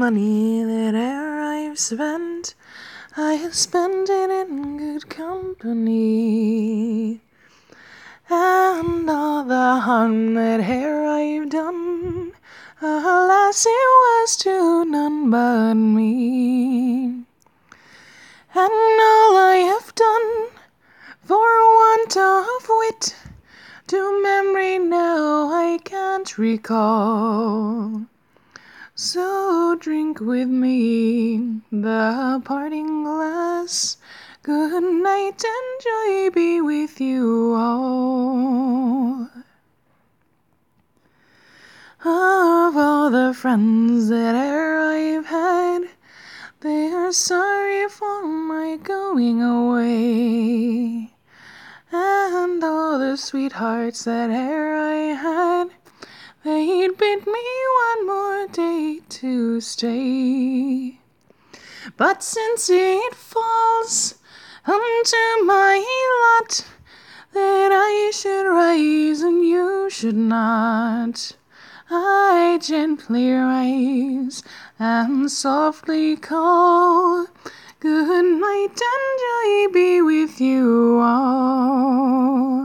money that e'er I've spent, I have spent it in good company. And all the harm that e'er I've done, alas, it was to none but me. And all I have done, for want of wit, to memory now I can't recall. So drink with me the parting glass. Good night and joy be with you all. Of all the friends that e'er I've had, they are sorry for my going away. And all the sweethearts that e'er I had, they'd bid me one more day to stay. But since it falls unto my lot that I should rise and you should not, I gently rise and softly call, good night and joy be with you all.